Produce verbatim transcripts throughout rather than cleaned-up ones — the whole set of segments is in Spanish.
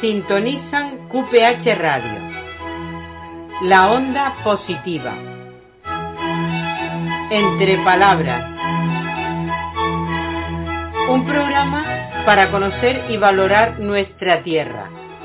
Sintonizan Q P H Radio, la onda positiva. Entre palabras, un programa para conocer y valorar nuestra tierra.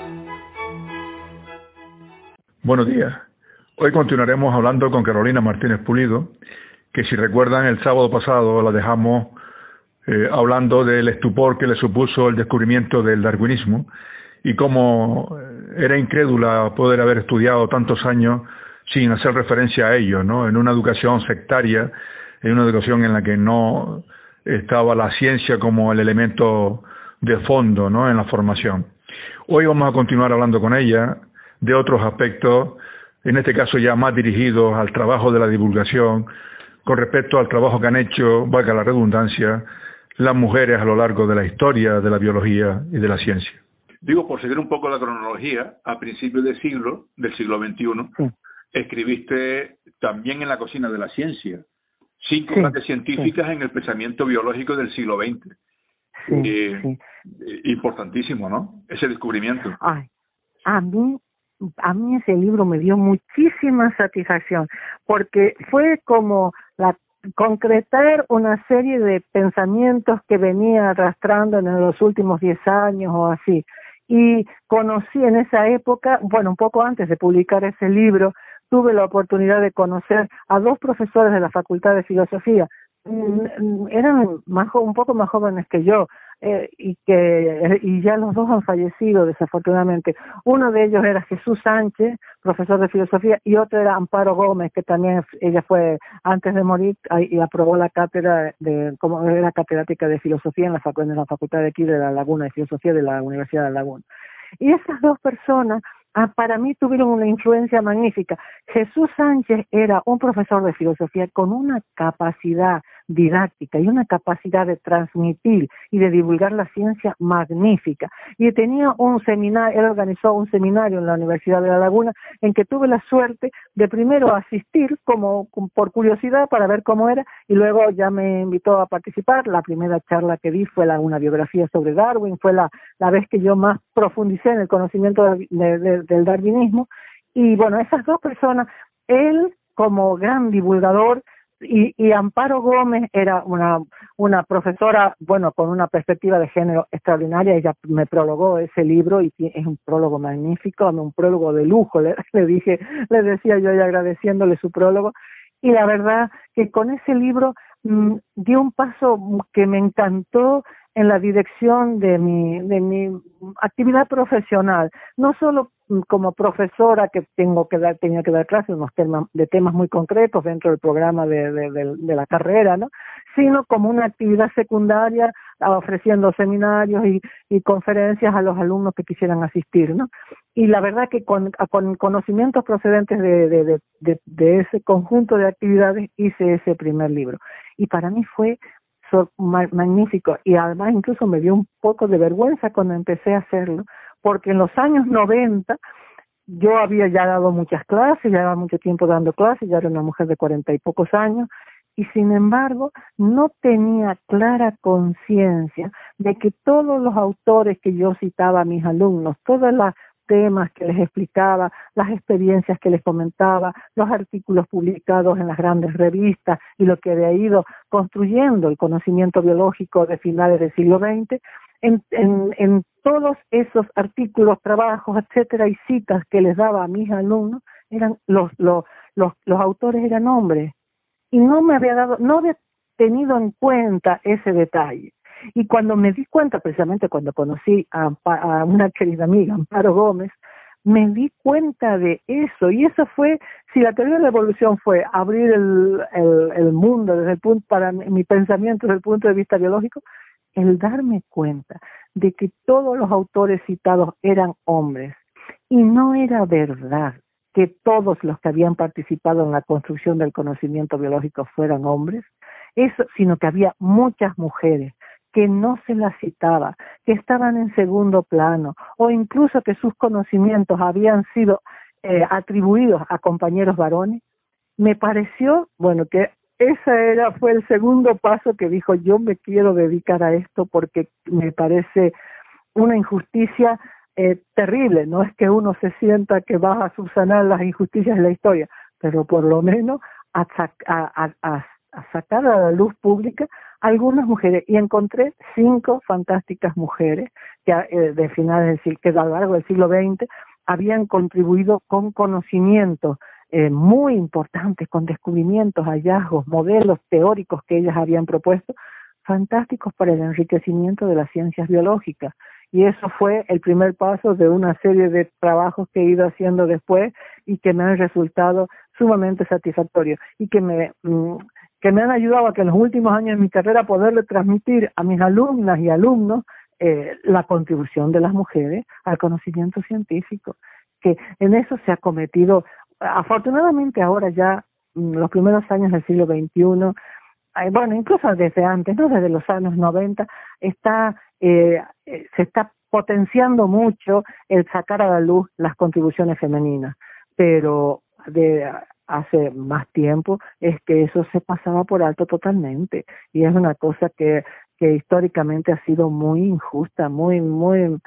Buenos días. Hoy continuaremos hablando con Carolina Martínez Pulido, que si recuerdan el sábado pasado la dejamos eh, hablando del estupor que le supuso el descubrimiento del darwinismo y cómo era incrédula poder haber estudiado tantos años sin hacer referencia a ello, ¿no? En una educación sectaria, en una educación en la que no estaba la ciencia como el elemento de fondo, ¿no? En la formación. Hoy vamos a continuar hablando con ella de otros aspectos, en este caso ya más dirigidos al trabajo de la divulgación, con respecto al trabajo que han hecho, valga la redundancia, las mujeres a lo largo de la historia, de la biología y de la ciencia. Digo, por seguir un poco la cronología, a principios del siglo, del siglo veintiuno, sí. Escribiste también en la cocina de la ciencia, cinco sí, bases científicas sí. en el pensamiento biológico del siglo veinte. Sí, eh, sí. Importantísimo, ¿no? Ese descubrimiento. Ay, a mí, a mí ese libro me dio muchísima satisfacción, porque fue como la concretar una serie de pensamientos que venía arrastrando en los últimos diez años o así. Y conocí en esa época, bueno, un poco antes de publicar ese libro, tuve la oportunidad de conocer a dos profesores de la Facultad de Filosofía. Eran más, un poco más jóvenes que yo, eh, y que y ya los dos han fallecido desafortunadamente. Uno de ellos era Jesús Sánchez, profesor de filosofía, y otro era Amparo Gómez, que también ella fue antes de morir y aprobó la cátedra de como era catedrática de filosofía en la, facu, en la facultad de aquí de La Laguna, de filosofía de la Universidad de La Laguna. Y esas dos personas Ah, para mí tuvieron una influencia magnífica. Jesús Sánchez era un profesor de filosofía con una capacidad didáctica y una capacidad de transmitir y de divulgar la ciencia magnífica. Y tenía un seminario, él organizó un seminario en la Universidad de La Laguna en que tuve la suerte de primero asistir como por curiosidad para ver cómo era y luego ya me invitó a participar. La primera charla que di fue la, una biografía sobre Darwin, fue la, la vez que yo más profundicé en el conocimiento de, de, de, del darwinismo. Y bueno, esas dos personas, él como gran divulgador y, y Amparo Gómez era una, una profesora, bueno, con una perspectiva de género extraordinaria. Ella me prologó ese libro y es un prólogo magnífico, un prólogo de lujo, le, le dije, le decía yo y agradeciéndole su prólogo. Y la verdad que con ese libro mmm, dio un paso que me encantó en la dirección de mi, de mi actividad profesional, no solo como profesora que tengo que dar, tenía que dar clases unos temas, de temas muy concretos dentro del programa de, de, de, de la carrera, ¿no? Sino como una actividad secundaria, ofreciendo seminarios y, y conferencias a los alumnos que quisieran asistir, ¿no? Y la verdad que con, con conocimientos procedentes de, de, de, de, de ese conjunto de actividades hice ese primer libro. Y para mí fue So, ma magnífico, y además incluso me dio un poco de vergüenza cuando empecé a hacerlo, porque en los años noventa yo había ya dado muchas clases, ya llevaba mucho tiempo dando clases, ya era una mujer de cuarenta y pocos años, y sin embargo no tenía clara conciencia de que todos los autores que yo citaba a mis alumnos, todas las temas que les explicaba, las experiencias que les comentaba, los artículos publicados en las grandes revistas y lo que había ido construyendo el conocimiento biológico de finales del siglo veinte, en, en, en todos esos artículos, trabajos, etcétera, y citas que les daba a mis alumnos, eran los, los, los, los autores eran hombres. Y no me había dado, no había tenido en cuenta ese detalle. Y cuando me di cuenta, precisamente cuando conocí a, a una querida amiga, Amparo Gómez, me di cuenta de eso. Y eso fue, si la teoría de la evolución fue abrir el, el, el mundo desde el punto, para mi pensamiento desde el punto de vista biológico, el darme cuenta de que todos los autores citados eran hombres. Y no era verdad que todos los que habían participado en la construcción del conocimiento biológico fueran hombres, eso, sino que había muchas mujeres que no se las citaba, que estaban en segundo plano, o incluso que sus conocimientos habían sido eh, atribuidos a compañeros varones. Me pareció, bueno, que ese era, fue el segundo paso que dijo, yo me quiero dedicar a esto porque me parece una injusticia eh, terrible. No es que uno se sienta que va a subsanar las injusticias de la historia, pero por lo menos a, a, a, a sacar a la luz pública algunas mujeres. Y encontré cinco fantásticas mujeres que eh, de finales del siglo, que a lo largo del siglo veinte habían contribuido con conocimientos eh, muy importantes, con descubrimientos, hallazgos, modelos teóricos que ellas habían propuesto, fantásticos para el enriquecimiento de las ciencias biológicas. Y eso fue el primer paso de una serie de trabajos que he ido haciendo después y que me han resultado sumamente satisfactorios y que me, que me han ayudado a que en los últimos años de mi carrera poderle transmitir a mis alumnas y alumnos eh, la contribución de las mujeres al conocimiento científico, que en eso se ha cometido, afortunadamente ahora ya, los primeros años del siglo veintiuno, bueno, incluso desde antes, no desde los años noventa, está eh, se está potenciando mucho el sacar a la luz las contribuciones femeninas, pero de hace más tiempo es que eso se pasaba por alto totalmente, y es una cosa que que históricamente ha sido muy injusta, muy, muy,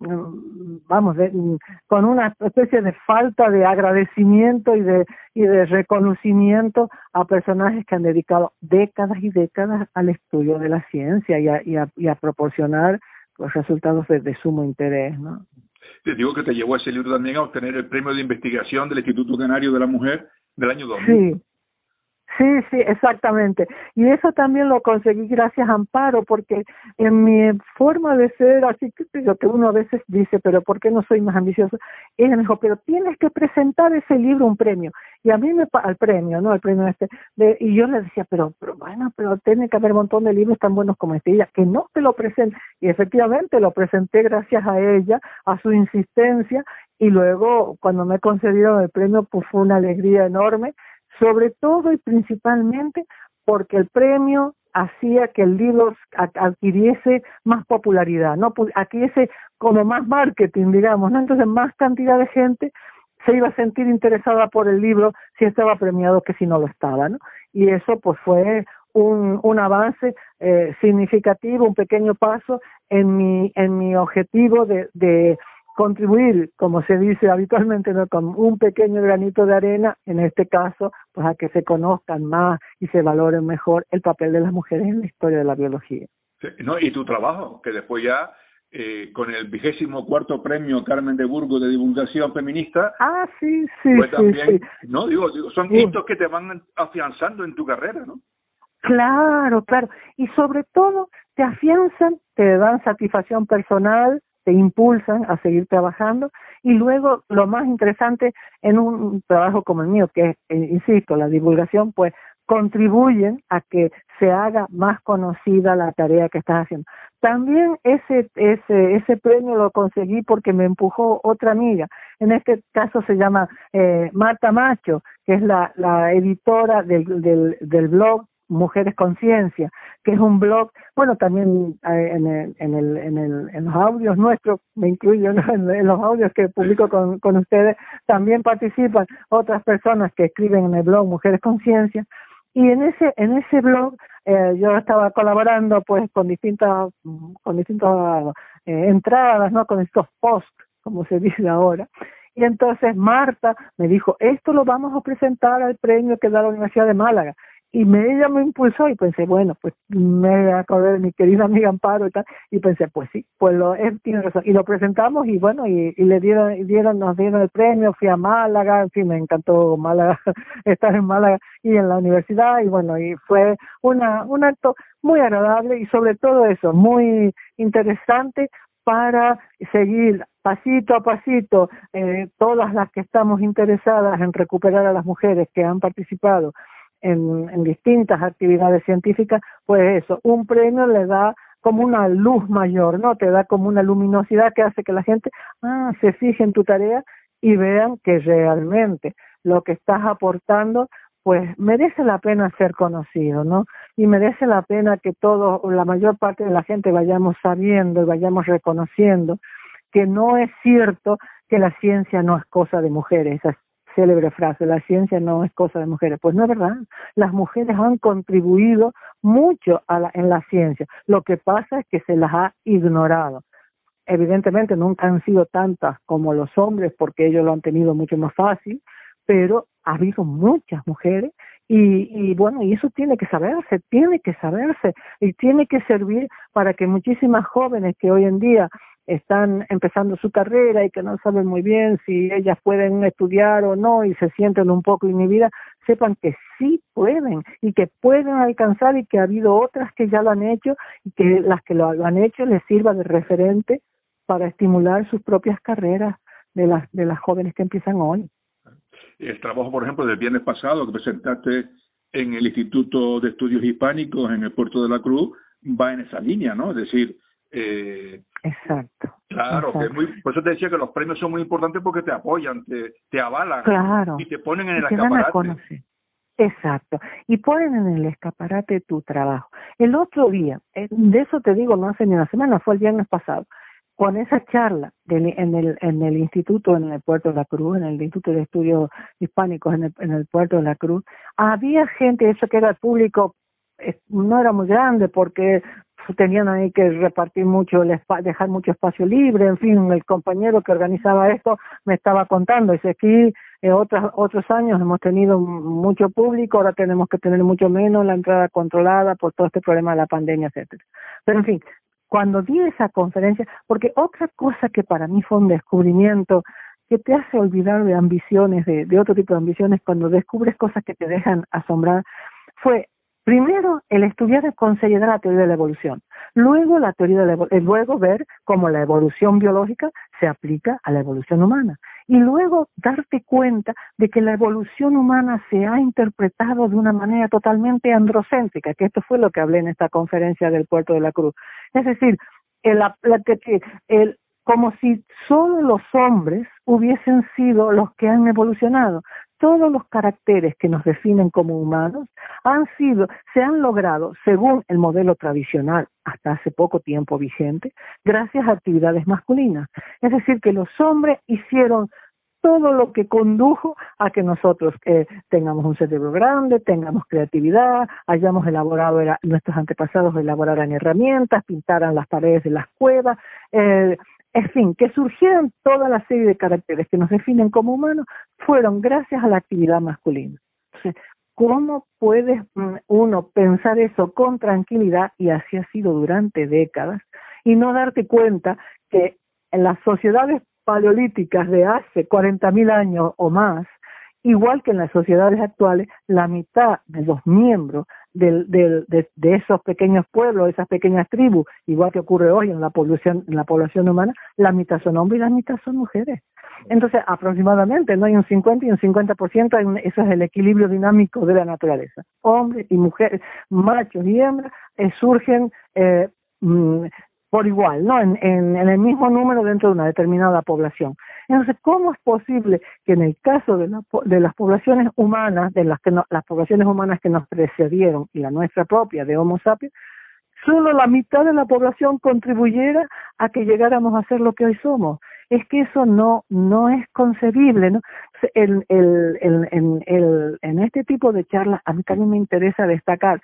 vamos, de, con una especie de falta de agradecimiento y de, y de reconocimiento a personajes que han dedicado décadas y décadas al estudio de la ciencia y a, y a, y a proporcionar los resultados de, de sumo interés, ¿no? Te digo que te llevó ese libro también a obtener el premio de investigación del Instituto Canario de la Mujer del año dos mil. Sí. Sí, sí, exactamente. Y eso también lo conseguí gracias a Amparo, porque en mi forma de ser, así que lo que uno a veces dice, pero ¿por qué no soy más ambicioso? Ella me dijo, pero tienes que presentar ese libro un premio. Y a mí me, al premio, ¿no? Al premio este. De, y yo le decía, pero, pero bueno, pero tiene que haber un montón de libros tan buenos como este. Y ella, que no te lo presente. Y efectivamente lo presenté gracias a ella, a su insistencia. Y luego, cuando me concedieron el premio, pues fue una alegría enorme. Sobre todo y principalmente porque el premio hacía que el libro adquiriese más popularidad, ¿no? Adquiriese como más marketing, digamos, ¿no? Entonces más cantidad de gente se iba a sentir interesada por el libro si estaba premiado que si no lo estaba, ¿no? Y eso pues fue un, un avance eh, significativo, un pequeño paso en mi, en mi objetivo de, de contribuir, como se dice habitualmente, ¿no?, con un pequeño granito de arena, en este caso, pues a que se conozcan más y se valoren mejor el papel de las mujeres en la historia de la biología. Sí, no, y tu trabajo, que después ya, eh, con el vigésimo cuarto premio Carmen de Burgos de divulgación feminista, ah, sí, sí, pues sí, también, sí. no, digo, digo son sí. hitos que te van afianzando en tu carrera, ¿no? Claro, claro, y sobre todo te afianzan, te dan satisfacción personal, te impulsan a seguir trabajando, y luego lo más interesante en un trabajo como el mío, que es, eh, insisto, la divulgación, pues contribuyen a que se haga más conocida la tarea que estás haciendo. También ese ese ese premio lo conseguí porque me empujó otra amiga, en este caso se llama eh, Marta Macho, que es la, la editora del, del, del blog Mujeres Conciencia, que es un blog, bueno, también en, el, en, el, en, el, en los audios nuestros, me incluyo, ¿no?, en, en los audios que publico con, con ustedes, también participan otras personas que escriben en el blog Mujeres Conciencia, y en ese en ese blog eh, yo estaba colaborando pues con distintas con distintas eh, entradas, ¿no?, con estos posts, como se dice ahora. Y entonces Marta me dijo, esto lo vamos a presentar al premio que da la Universidad de Málaga. Y me, ella me impulsó y pensé, bueno, pues me acordé de mi querida amiga Amparo y tal, y pensé, pues sí, pues lo, él tiene razón. Y lo presentamos y bueno, y, y le dieron, y dieron, nos dieron el premio, fui a Málaga, en fin, me encantó Málaga, estar en Málaga y en la universidad, y bueno, y fue una, un acto muy agradable y sobre todo eso, muy interesante para seguir pasito a pasito eh, todas las que estamos interesadas en recuperar a las mujeres que han participado En, en distintas actividades científicas, pues eso, un premio le da como una luz mayor, ¿no? Te da como una luminosidad que hace que la gente ah, se fije en tu tarea y vean que realmente lo que estás aportando pues merece la pena ser conocido, ¿no? Y merece la pena que todo, la mayor parte de la gente vayamos sabiendo y vayamos reconociendo que no es cierto que la ciencia no es cosa de mujeres, esa célebre frase, la ciencia no es cosa de mujeres. Pues no es verdad, las mujeres han contribuido mucho a la, en la ciencia, lo que pasa es que se las ha ignorado. evidentemente nunca han sido tantas como los hombres porque ellos lo han tenido mucho más fácil, pero ha habido muchas mujeres y, y bueno, y eso tiene que saberse, tiene que saberse y tiene que servir para que muchísimas jóvenes que hoy en día están empezando su carrera y que no saben muy bien si ellas pueden estudiar o no y se sienten un poco inhibidas, sepan que sí pueden y que pueden alcanzar y que ha habido otras que ya lo han hecho y que las que lo, lo han hecho les sirva de referente para estimular sus propias carreras de las de las jóvenes que empiezan hoy. El trabajo, por ejemplo, del viernes pasado que presentaste en el Instituto de Estudios Hispánicos en el Puerto de la Cruz va en esa línea, ¿no? Es decir, eh, exacto. Claro, exacto. que es muy, por eso te decía que los premios son muy importantes porque te apoyan, te, te avalan, claro. y te ponen en y el te dan a escaparate. conocer. Exacto, y ponen en el escaparate tu trabajo. El otro día, eh, de eso te digo, no hace ni una semana, fue el viernes pasado, con esa charla del, en, el, en el instituto, en el Puerto de la Cruz, en el Instituto de Estudios Hispánicos en el, en el Puerto de la Cruz, había gente, eso que era el público, eh, no era muy grande porque tenían ahí que repartir mucho, el espa- dejar mucho espacio libre, en fin, el compañero que organizaba esto me estaba contando, dice aquí eh, otros, otros años hemos tenido mucho público, ahora tenemos que tener mucho menos, la entrada controlada por todo este problema de la pandemia, etcétera. Pero en fin, cuando di esa conferencia, porque otra cosa que para mí fue un descubrimiento que te hace olvidar de ambiciones, de, de otro tipo de ambiciones, cuando descubres cosas que te dejan asombrar, fue primero el estudiar con seriedad la teoría de la evolución, luego la teoría de la evolución, luego ver cómo la evolución biológica se aplica a la evolución humana y luego darte cuenta de que la evolución humana se ha interpretado de una manera totalmente androcéntrica, que esto fue lo que hablé en esta conferencia del Puerto de la Cruz. Es decir, el, la, el, el, como si solo los hombres hubiesen sido los que han evolucionado. Todos los caracteres que nos definen como humanos han sido, se han logrado según el modelo tradicional hasta hace poco tiempo vigente, gracias a actividades masculinas. Es decir, que los hombres hicieron todo lo que condujo a que nosotros eh, tengamos un cerebro grande, tengamos creatividad, hayamos elaborado, era, nuestros antepasados elaboraran herramientas, pintaran las paredes de las cuevas, eh, en fin, que surgieran toda la serie de caracteres que nos definen como humanos, fueron gracias a la actividad masculina. Entonces, ¿cómo puede uno pensar eso con tranquilidad? Y así ha sido durante décadas, y no darte cuenta que en las sociedades paleolíticas de hace cuarenta mil años o más, igual que en las sociedades actuales, la mitad de los miembros del, del, de, de esos pequeños pueblos, esas pequeñas tribus, igual que ocurre hoy en la población, en la población humana, la mitad son hombres y la mitad son mujeres. Entonces, aproximadamente, no hay un cincuenta y un cincuenta por ciento, hay un, eso es el equilibrio dinámico de la naturaleza. Hombres y mujeres, machos y hembras, eh, surgen eh, mm, por igual, ¿no? En, en, en el mismo número dentro de una determinada población. Entonces, ¿cómo es posible que en el caso de, la, de las poblaciones humanas, de las que no, las poblaciones humanas que nos precedieron y la nuestra propia de Homo sapiens, solo la mitad de la población contribuyera a que llegáramos a ser lo que hoy somos? Es que eso no no es concebible, ¿no? El, el, el, el, el, en este tipo de charlas a mí también me interesa destacar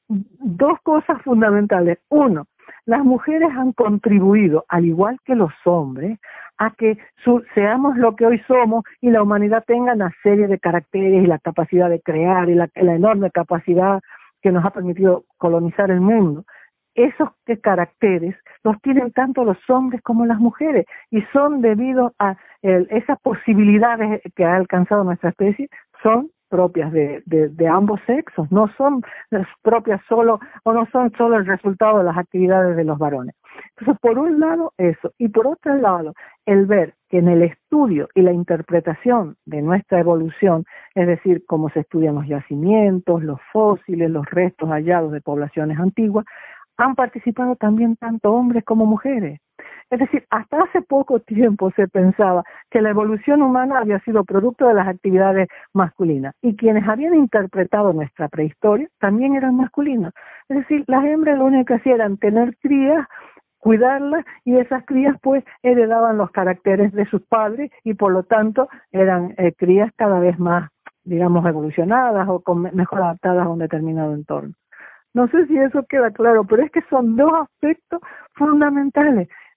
dos cosas fundamentales. Uno, las mujeres han contribuido, al igual que los hombres, a que su, seamos lo que hoy somos y la humanidad tenga una serie de caracteres y la capacidad de crear y la, la enorme capacidad que nos ha permitido colonizar el mundo. Esos que caracteres los tienen tanto los hombres como las mujeres y son debido a el, esas posibilidades que ha alcanzado nuestra especie, son propias de, de, de ambos sexos, no son propias solo o no son solo el resultado de las actividades de los varones. Entonces, por un lado eso, y por otro lado, el ver que en el estudio y la interpretación de nuestra evolución, es decir, cómo se estudian los yacimientos, los fósiles, los restos hallados de poblaciones antiguas, han participado también tanto hombres como mujeres. Es decir, hasta hace poco tiempo se pensaba que la evolución humana había sido producto de las actividades masculinas y quienes habían interpretado nuestra prehistoria también eran masculinos. Es decir, las hembras lo único que hacían era tener crías, cuidarlas y esas crías pues heredaban los caracteres de sus padres y por lo tanto eran eh, crías cada vez más, digamos, evolucionadas o con, mejor adaptadas a un determinado entorno. No sé si eso queda claro, pero es que son dos aspectos fundamentales.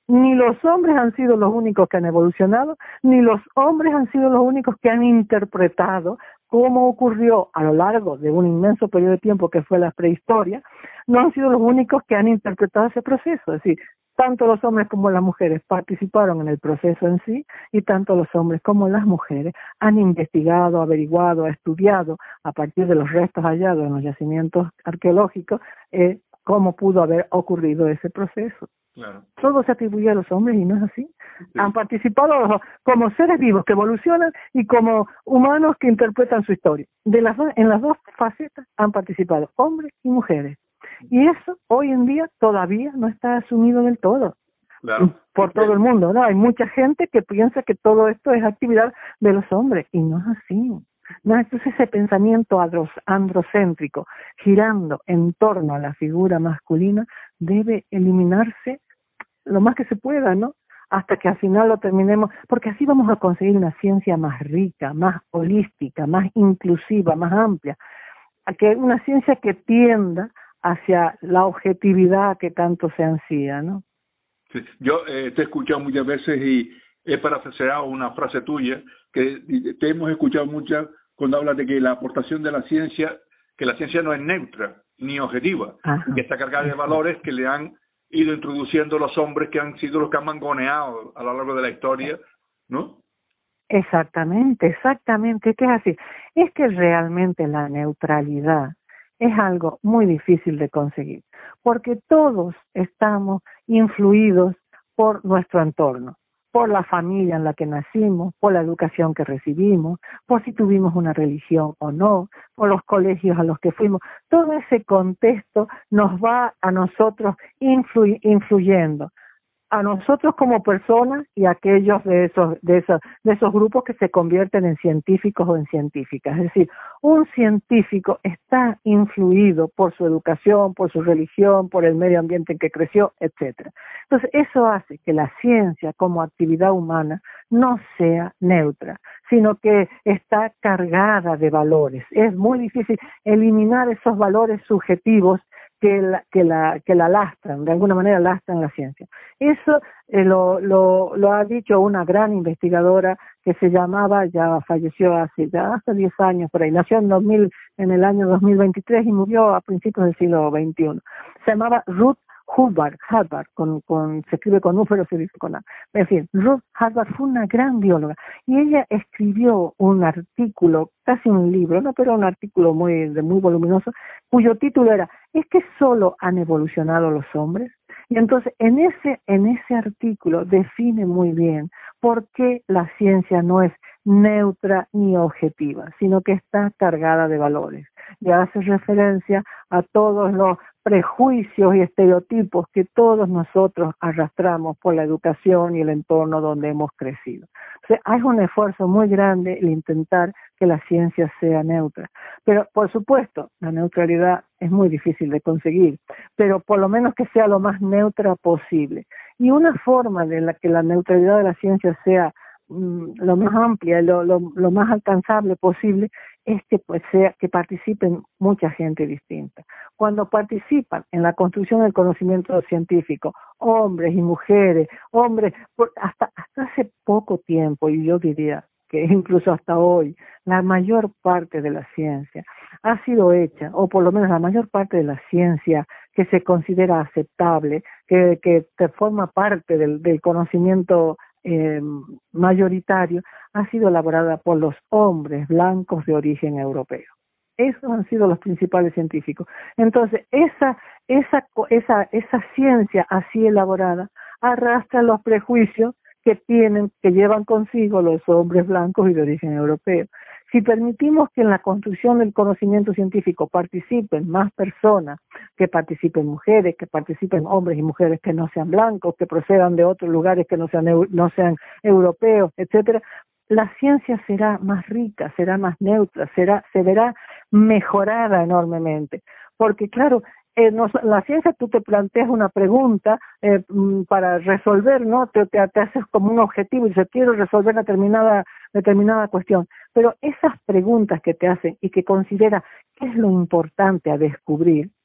Ni los hombres han sido los únicos que han evolucionado, ni los hombres han sido los únicos que han interpretado cómo ocurrió a lo largo de un inmenso periodo de tiempo que fue la prehistoria. No han sido los únicos que han interpretado ese proceso. Es decir, tanto los hombres como las mujeres participaron en el proceso en sí, y tanto los hombres como las mujeres han investigado, averiguado, estudiado a partir de los restos hallados en los yacimientos arqueológicos eh, cómo pudo haber ocurrido ese proceso. Claro. Todo se atribuye a los hombres y no es así. Sí. Han participado como seres vivos que evolucionan y como humanos que interpretan su historia. De las dos, en las dos facetas han participado hombres y mujeres. Y eso hoy en día todavía no está asumido del todo. Claro. Por todo el mundo, ¿no? Hay mucha gente que piensa que todo esto es actividad de los hombres y no es así. No, entonces ese pensamiento androcéntrico girando en torno a la figura masculina debe eliminarse lo más que se pueda, ¿no? Hasta que al final lo terminemos, porque así vamos a conseguir una ciencia más rica, más holística, más inclusiva, más amplia, a que una ciencia que tienda hacia la objetividad que tanto se ansía, ¿no? Sí. Yo eh, te he escuchado muchas veces y he parafraseado una frase tuya que te hemos escuchado muchas cuando hablas de que la aportación de la ciencia, que la ciencia no es neutra ni objetiva, Ajá. y que está cargada de valores que le han ido introduciendo los hombres que han sido los que han mangoneado a lo largo de la historia, ¿no? Exactamente, exactamente, que es así. Es que realmente la neutralidad es algo muy difícil de conseguir, porque todos estamos influidos por nuestro entorno, por la familia en la que nacimos, por la educación que recibimos, por si tuvimos una religión o no, por los colegios a los que fuimos. Todo ese contexto nos va a nosotros influ- influyendo, a nosotros como personas y a aquellos de esos, de esos, de esos grupos que se convierten en científicos o en científicas. Es decir, un científico está influido por su educación, por su religión, por el medio ambiente en que creció, etcétera. Entonces, eso hace que la ciencia como actividad humana no sea neutra, sino que está cargada de valores. Es muy difícil eliminar esos valores subjetivos que la, que la, que la lastran, de alguna manera lastran la ciencia. Eso eh, lo, lo, lo ha dicho una gran investigadora que se llamaba, ya falleció hace ya hace diez años por ahí, nació en, dos mil, en el año dos mil veintitrés y murió a principios del siglo veintiuno. Se llamaba Ruth Hubbard, Hubbard con, con, se escribe con U pero se dice con A. En fin, Ruth Hubbard fue una gran bióloga y ella escribió un artículo, casi un libro, no, pero un artículo muy, muy voluminoso, cuyo título era ¿es que solo han evolucionado los hombres? Y entonces en ese, en ese artículo define muy bien por qué la ciencia no es neutra ni objetiva, sino que está cargada de valores. Y hace referencia a todos los prejuicios y estereotipos que todos nosotros arrastramos por la educación y el entorno donde hemos crecido. O sea, hay un esfuerzo muy grande el intentar que la ciencia sea neutra. Pero, por supuesto, la neutralidad es muy difícil de conseguir, pero por lo menos que sea lo más neutra posible. Y una forma de la que la neutralidad de la ciencia sea mm, lo más amplia, lo, lo, lo más alcanzable posible, es que pues sea que participen mucha gente distinta. Cuando participan en la construcción del conocimiento científico, hombres y mujeres, hombres, por, hasta, hasta hace poco tiempo, y yo diría que incluso hasta hoy, la mayor parte de la ciencia ha sido hecha, o por lo menos la mayor parte de la ciencia que se considera aceptable, que, que, que forma parte del, del conocimiento Eh, mayoritario, ha sido elaborada por los hombres blancos de origen europeo. Esos han sido los principales científicos. Entonces, esa, esa, esa, esa ciencia así elaborada arrastra los prejuicios que tienen, que llevan consigo los hombres blancos y de origen europeo. Si permitimos que en la construcción del conocimiento científico participen más personas, que participen mujeres, que participen hombres y mujeres que no sean blancos, que procedan de otros lugares que no sean, no sean europeos, etcétera, la ciencia será más rica, será más neutra, será, se verá mejorada enormemente. Porque claro, Eh, no, la ciencia tú te planteas una pregunta eh, para resolver, ¿no? Te, te, te haces como un objetivo y dices, quiero resolver determinada, determinada cuestión. Pero esas preguntas que te hacen y que considera qué es lo importante a descubrir,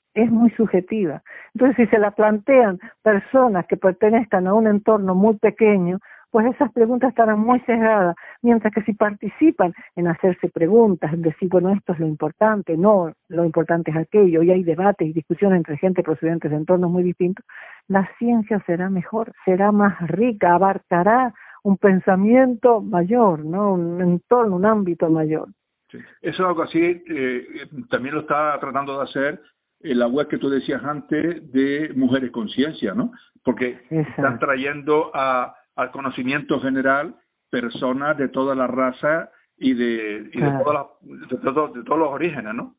es muy subjetiva. Entonces, si se la plantean personas que pertenezcan a un entorno muy pequeño, pues esas preguntas estarán muy sesgadas, mientras que si participan en hacerse preguntas, en decir, bueno, esto es lo importante, no, lo importante es aquello, y hay debates y discusiones entre gente procedentes de entornos muy distintos, la ciencia será mejor, será más rica, abarcará un pensamiento mayor, ¿no? Un entorno, un ámbito mayor. Sí. Eso es algo así, eh, también lo está tratando de hacer en la web que tú decías antes de Mujeres con Ciencia, ¿no? Porque Exacto. Están trayendo a, al conocimiento general personas de toda la raza y de, y claro. de, todas las, de, todo, de todos los orígenes, ¿no?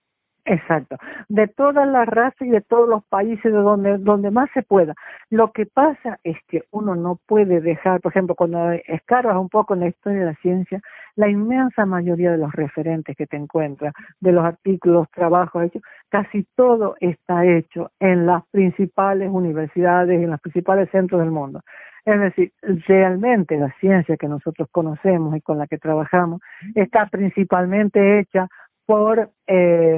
Exacto, de todas las razas y de todos los países de donde donde más se pueda. Lo que pasa es que uno no puede dejar, por ejemplo, cuando escarbas un poco en la historia de la ciencia, la inmensa mayoría de los referentes que te encuentras, de los artículos, trabajos hechos, casi todo está hecho en las principales universidades, en los principales centros del mundo. Es decir, realmente la ciencia que nosotros conocemos y con la que trabajamos está principalmente hecha por eh,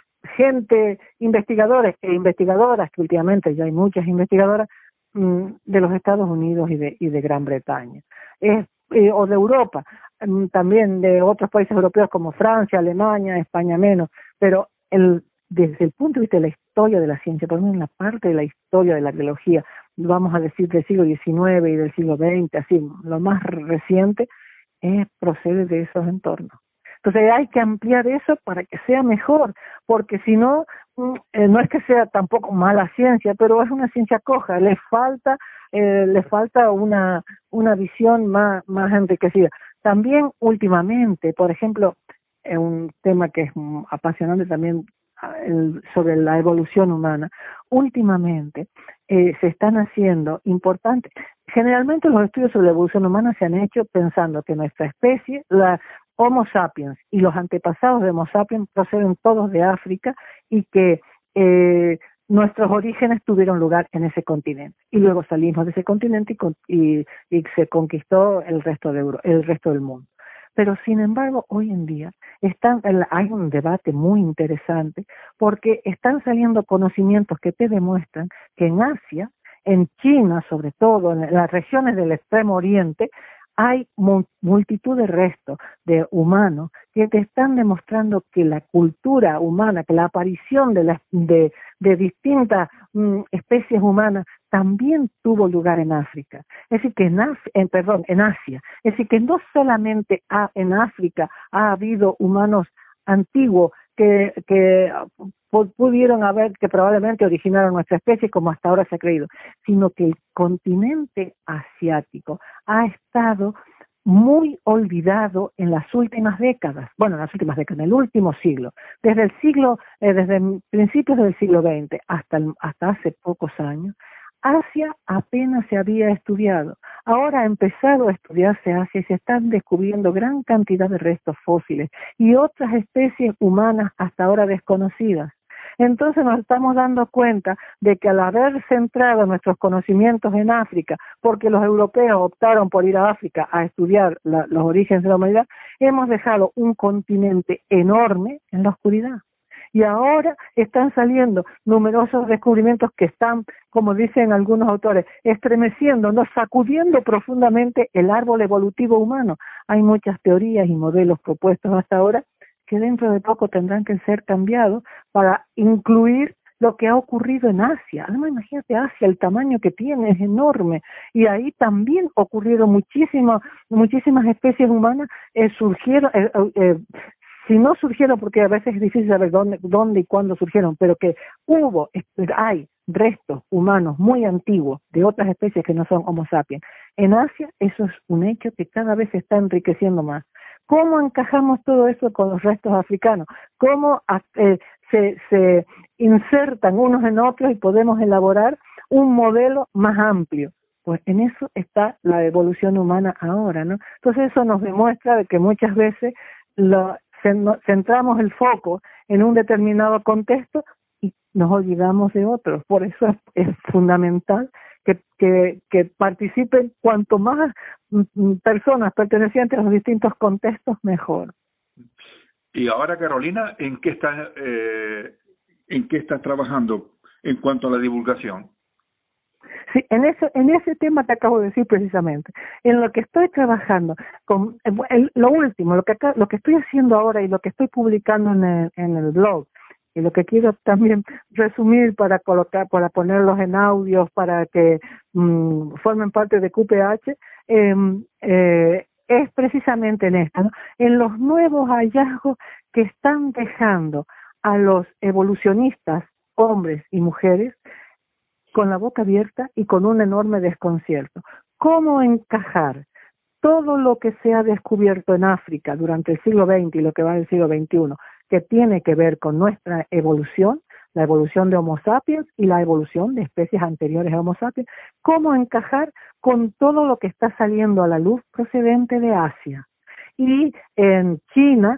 gente, investigadores e investigadoras, que últimamente ya hay muchas investigadoras, mmm, de los Estados Unidos y de, y de Gran Bretaña, es, eh, o de Europa, mmm, también de otros países europeos como Francia, Alemania, España menos, pero el, desde el punto de vista de la historia de la ciencia, por lo menos en la parte de la historia de la biología, vamos a decir del siglo diecinueve y del siglo veinte, así, lo más reciente, es, procede de esos entornos. Entonces hay que ampliar eso para que sea mejor, porque si no, eh, no es que sea tampoco mala ciencia, pero es una ciencia coja, le falta, eh, le falta una, una visión más, más enriquecida. También últimamente, por ejemplo, eh, un tema que es apasionante también el, sobre la evolución humana, últimamente eh, se están haciendo importantes. Generalmente los estudios sobre la evolución humana se han hecho pensando que nuestra especie, la Homo sapiens y los antepasados de Homo sapiens proceden todos de África y que eh, nuestros orígenes tuvieron lugar en ese continente. Y luego salimos de ese continente y, y, y se conquistó el resto de Euro, el resto del mundo. Pero sin embargo, hoy en día están, hay un debate muy interesante porque están saliendo conocimientos que te demuestran que en Asia, en China sobre todo, en las regiones del Extremo Oriente, hay multitud de restos de humanos que te están demostrando que la cultura humana, que la aparición de, la, de, de distintas mm, especies humanas también tuvo lugar en África. Es decir, que en, Af en, perdón, en Asia. Es decir, que no solamente ha, en África ha habido humanos antiguos que, que pudieron haber, que probablemente originaron nuestra especie como hasta ahora se ha creído, sino que el continente asiático ha estado muy olvidado en las últimas décadas, bueno, en las últimas décadas, en el último siglo, desde el siglo, eh, desde principios del siglo veinte hasta, el, hasta hace pocos años, Asia apenas se había estudiado. Ahora ha empezado a estudiarse Asia y se están descubriendo gran cantidad de restos fósiles y otras especies humanas hasta ahora desconocidas. Entonces nos estamos dando cuenta de que al haber centrado nuestros conocimientos en África, porque los europeos optaron por ir a África a estudiar la, los orígenes de la humanidad, hemos dejado un continente enorme en la oscuridad. Y ahora están saliendo numerosos descubrimientos que están, como dicen algunos autores, estremeciendo, no sacudiendo profundamente el árbol evolutivo humano. Hay muchas teorías y modelos propuestos hasta ahora que dentro de poco tendrán que ser cambiados para incluir lo que ha ocurrido en Asia. Además, imagínate Asia, el tamaño que tiene es enorme, y ahí también ocurrieron muchísimas, muchísimas especies humanas, eh, surgieron, eh, eh, si no surgieron, porque a veces es difícil saber dónde, dónde y cuándo surgieron, pero que hubo, hay restos humanos muy antiguos de otras especies que no son Homo sapiens. En Asia eso es un hecho que cada vez se está enriqueciendo más. ¿Cómo encajamos todo eso con los restos africanos? ¿Cómo eh, se, se insertan unos en otros y podemos elaborar un modelo más amplio? Pues en eso está la evolución humana ahora, ¿no? Entonces eso nos demuestra de que muchas veces lo, centramos el foco en un determinado contexto y nos olvidamos de otros. Por eso es, es fundamental que, que, que participen cuanto más personas pertenecientes a los distintos contextos, mejor. Y ahora, Carolina, ¿en qué está, eh, ¿en qué estás trabajando en cuanto a la divulgación? Sí, en ese, en ese tema te acabo de decir precisamente. En lo que estoy trabajando, con el, lo último, lo que acá, lo que estoy haciendo ahora y lo que estoy publicando en el, en el blog, y lo que quiero también resumir para colocar, para ponerlos en audios, para que mmm, formen parte de Q P H, eh, eh, es precisamente en esto, ¿no? En los nuevos hallazgos que están dejando a los evolucionistas, hombres y mujeres, con la boca abierta y con un enorme desconcierto. ¿Cómo encajar todo lo que se ha descubierto en África durante el siglo veinte y lo que va del siglo veintiuno, que tiene que ver con nuestra evolución, la evolución de Homo sapiens y la evolución de especies anteriores a Homo sapiens, cómo encajar con todo lo que está saliendo a la luz procedente de Asia? Y en China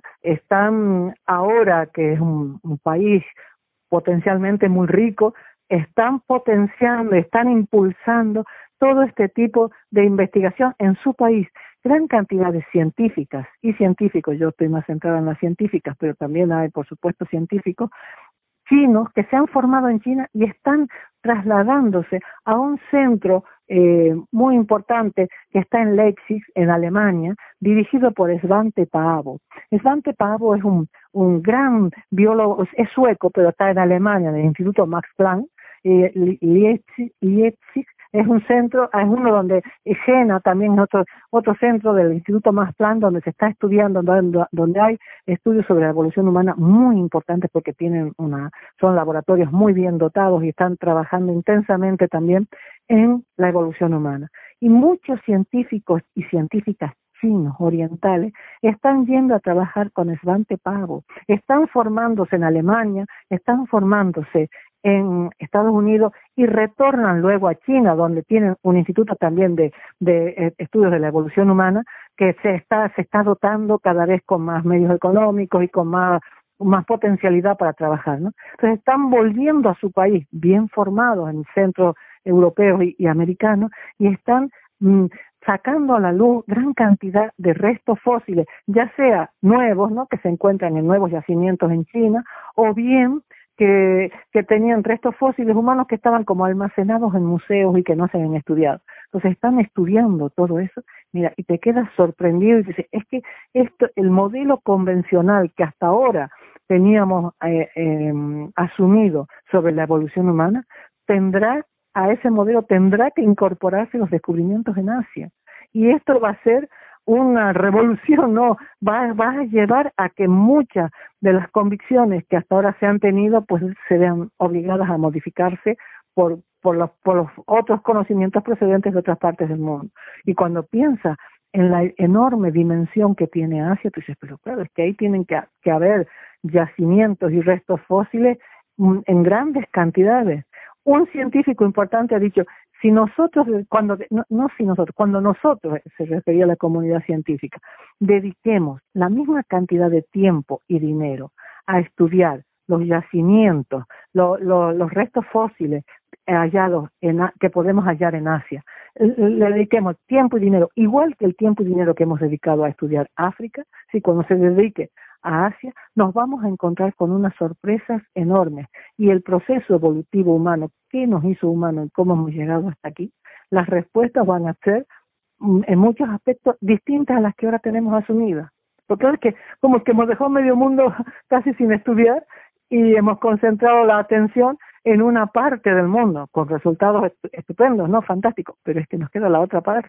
están ahora, que es un, un país potencialmente muy rico, están potenciando, están impulsando todo este tipo de investigación en su país. Gran cantidad de científicas y científicos, yo estoy más centrada en las científicas, pero también hay, por supuesto, científicos chinos que se han formado en China y están trasladándose a un centro eh, muy importante que está en Leipzig, en Alemania, dirigido por Svante Paavo. Svante Paavo es un, un gran biólogo, es sueco, pero está en Alemania, en el Instituto Max Planck. Eh, Leipzig, Leipzig es un centro, es uno donde Jena también es otro, otro centro del Instituto Max Planck donde se está estudiando, donde, donde hay estudios sobre la evolución humana muy importantes porque tienen una, son laboratorios muy bien dotados y están trabajando intensamente también en la evolución humana. Y muchos científicos y científicas chinos, orientales, están yendo a trabajar con Svante Paavo, están formándose en Alemania, están formándose en Estados Unidos y retornan luego a China, donde tienen un instituto también de, de estudios de la evolución humana que se está, se está dotando cada vez con más medios económicos y con más, más potencialidad para trabajar, ¿no? Entonces están volviendo a su país bien formados en centros europeos y, y americanos y están mmm, sacando a la luz gran cantidad de restos fósiles, ya sea nuevos, ¿no?, que se encuentran en nuevos yacimientos en China, o bien que, que tenían restos fósiles humanos que estaban como almacenados en museos y que no se habían estudiado. Entonces están estudiando todo eso, mira, y te quedas sorprendido y dices, es que esto, el modelo convencional que hasta ahora teníamos eh, eh, asumido sobre la evolución humana, tendrá a ese modelo tendrá que incorporarse los descubrimientos en Asia. Y esto va a ser una revolución, ¿no? Va, va a llevar a que muchas de las convicciones que hasta ahora se han tenido, pues se vean obligadas a modificarse por, por, los, por los otros conocimientos procedentes de otras partes del mundo. Y cuando piensas en la enorme dimensión que tiene Asia, tú dices, pero claro, es que ahí tienen que, que haber yacimientos y restos fósiles en grandes cantidades. Un científico importante ha dicho, si nosotros, cuando no, no si nosotros, cuando nosotros, se refería a la comunidad científica, dediquemos la misma cantidad de tiempo y dinero a estudiar los yacimientos, lo, lo, los restos fósiles hallados en, que podemos hallar en Asia, le dediquemos tiempo y dinero, igual que el tiempo y dinero que hemos dedicado a estudiar África, si cuando se dedique a Asia, nos vamos a encontrar con unas sorpresas enormes. Y el proceso evolutivo humano, ¿qué nos hizo humanos y cómo hemos llegado hasta aquí? Las respuestas van a ser, en muchos aspectos, distintas a las que ahora tenemos asumidas. Porque es que, como que hemos dejado medio mundo casi sin estudiar y hemos concentrado la atención en una parte del mundo, con resultados estupendos, ¿no? Fantásticos, pero es que nos queda la otra parte.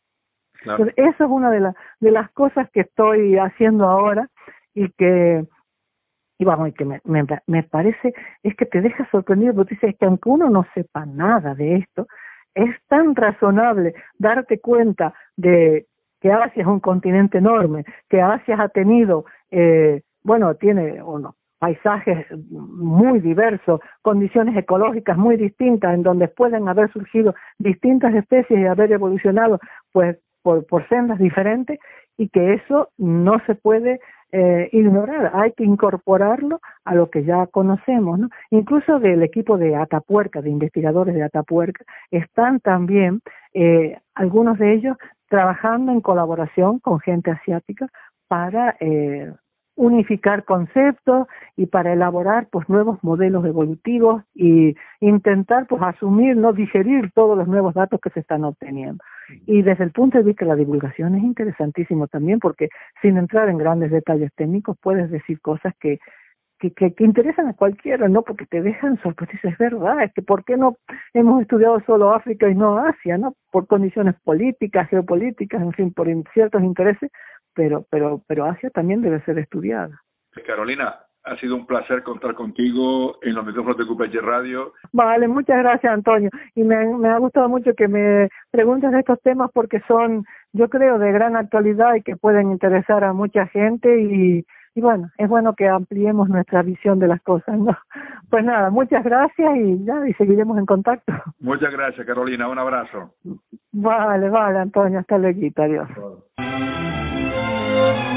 Claro. Entonces, eso es una de, la, de las cosas que estoy haciendo ahora, y que y vamos y que me, me, me parece es que te deja sorprendido porque dices que aunque uno no sepa nada de esto, es tan razonable darte cuenta de que Asia es un continente enorme, que Asia ha tenido eh, bueno, tiene unos paisajes muy diversos, condiciones ecológicas muy distintas en donde pueden haber surgido distintas especies y haber evolucionado pues por, por sendas diferentes, y que eso no se puede eh, ignorar, hay que incorporarlo a lo que ya conocemos, ¿no? Incluso del equipo de Atapuerca, de investigadores de Atapuerca, están también eh, algunos de ellos trabajando en colaboración con gente asiática para eh, unificar conceptos y para elaborar pues nuevos modelos evolutivos y intentar pues asumir, no digerir todos los nuevos datos que se están obteniendo. Y desde el punto de vista de la divulgación es interesantísimo también porque sin entrar en grandes detalles técnicos puedes decir cosas que Que, que, que interesan a cualquiera, ¿no? Porque te dejan sorprendido, es verdad, es que ¿por qué no hemos estudiado solo África y no Asia, ¿no? Por condiciones políticas, geopolíticas, en fin, por in, ciertos intereses, pero, pero, pero Asia también debe ser estudiada. Carolina, ha sido un placer contar contigo en los micrófonos de Q P H Radio. Vale, muchas gracias, Antonio, y me, me ha gustado mucho que me preguntes de estos temas porque son, yo creo, de gran actualidad y que pueden interesar a mucha gente y Y bueno, es bueno que ampliemos nuestra visión de las cosas, ¿no? Pues nada, muchas gracias y ya, y seguiremos en contacto. Muchas gracias, Carolina. Un abrazo. Vale, vale, Antonio. Hasta luego. Adiós. Vale.